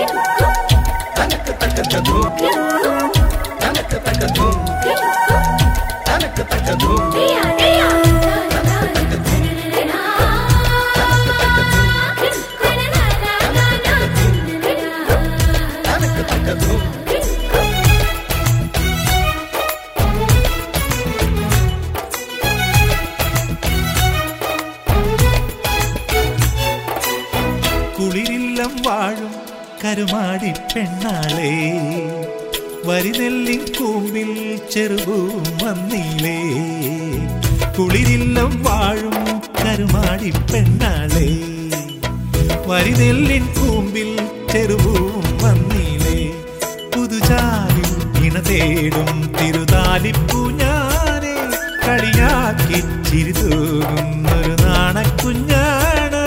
കുളിരില്ലം വാഴും കരുമാടി പെണ്ണാളേ വരിനെല്ലിൻ കൂമ്പിൽ ചെറുപൂവും വന്നീലേ. കുളിരില്ലം വാഴും കരുമാടി പെണ്ണാളേ വരിനെല്ലിൻ കൂമ്പിൽ ചെറുപൂവും വന്നീലേ. പുതുചാലിൽ ഇണ തേടും തിരുതാലിപ്പൂ ഞാനെ കളിയാക്കി ചിരിതൂകുന്നൊരു നാണക്കുഞ്ഞാണ്.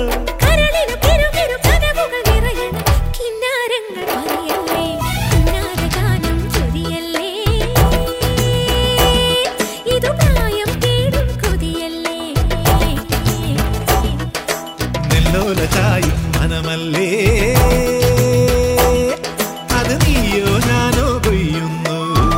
ായും മനമല്ലേ അത് നീയോ ഞാനോ കൊയ്യുന്നു.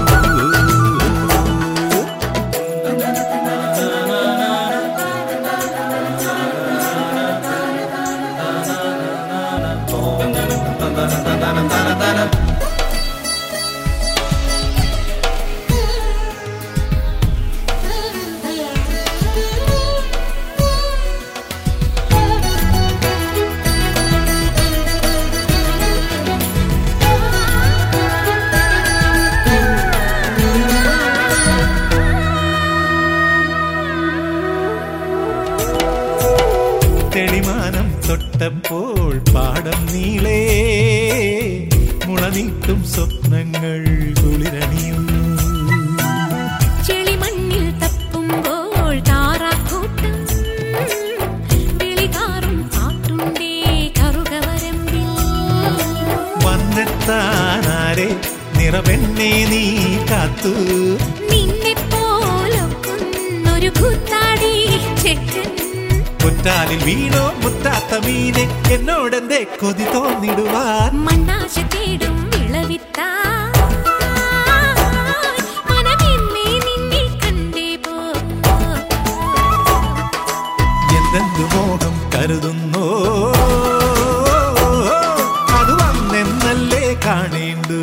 തെളിമാനം തൊട്ടപ്പോൾ പാടം നീളേ മുളനീട്ടും സ്വപ്നങ്ങൾ കുളിരണിയുന്നു. ചെളിമണ്ണിൽ തപ്പുമ്പോൾ താറാക്കൂട്ടം വിളികാറും പാട്ടുണ്ടേ കറുകവരമ്പിൽ. വന്നെത്താനാരെ നിറവെണ്ണേ നീ കാത്തു നിന്നെപ്പോലൊക്കുന്നൊരു കൂത്താടി ചെക്കൻ. കുറ്റാലിൽ വീണോ മുറ്റാത്ത മീനെ എന്നോടെന്തേ കൊതി തോന്നിടുവാൻ. മണ്ണാശ തേടും വിളവിത്താ മനമെന്നെ നിന്നെ കണ്ടേ പോ. എന്തെന്തു മോഹം കരുതുന്നോ അത് വന്നെന്നല്ലേ കാണേണ്ടു.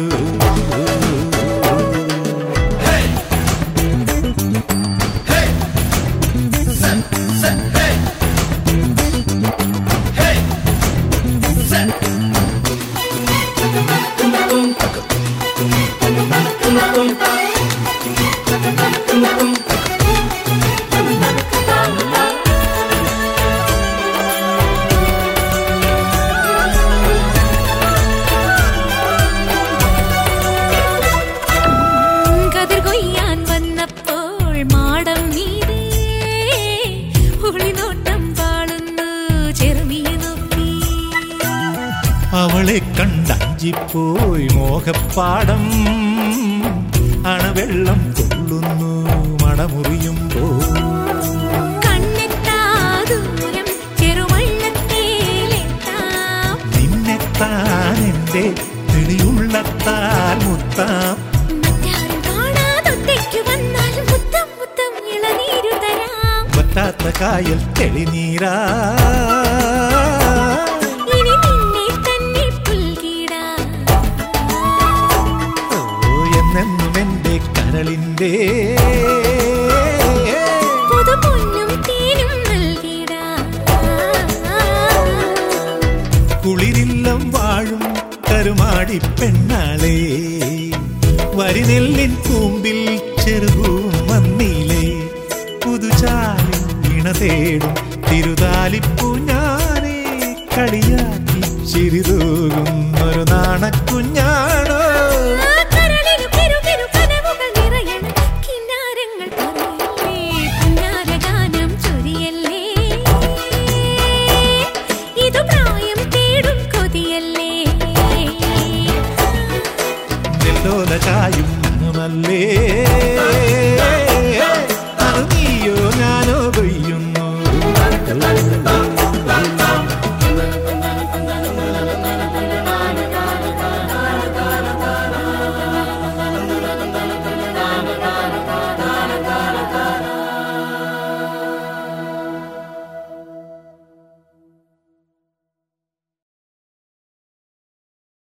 കതിർ കൊയ്യാൻ വന്നപ്പോൾ മാടം നീരേ ഒളിനോട്ടം പാളുന്നു ചെറുമിയെ നോക്കി. അവളെ കണ്ടഞ്ചിപ്പോയി മോഹപ്പാടം അണവെള്ളം കൊള്ളുന്നു മടമുറിയുമ്പോ. കണ്ണെത്താ ദൂരം ചെറുവള്ളത്തേലെത്താം നിന്നെത്താൻ എന്റെ തെളിയുള്ളത്താൽ മുത്താം. മറ്റാരും കാണാതൊറ്റയ്ക്കു വന്നാൽ മുത്തം മുത്തം ഇളനീരു തരാം. വറ്റാത്ത കായൽ തെളിനീരാ ഇനി നിന്നെ തന്നെ പുൽകിടാം. ഓ എന്നെന്നും എന്റെ കരളിന്റെ പുതുപൊന്നും തേനും നൽകിടാം. കുളിരില്ലം വാഴും കരുമാടി പെണ്ണാളേ വരിനെല്ലിൻ കൂമ്പിൽ ചെറുപൂവും വന്നീലേ. പുതുചാലിൽ ഇണ തേടും തിരുതാലിപ്പൂ ഞാനേ കളിയാക്കി ചിരിതൂകുന്നൊരു നാണക്കുഞ്ഞാണോ. കരളിനു കിറുകിറു കനവുകൾ നിറയണം കിന്നാരങ്ങൾ പറയല്ലേ പുന്നാരഗാനം ചൊരിയല്ലേ. ഇതു പ്രായം തേടും കൊതിയല്ലേ. നെല്ലോല ചായും മനമല്ലേ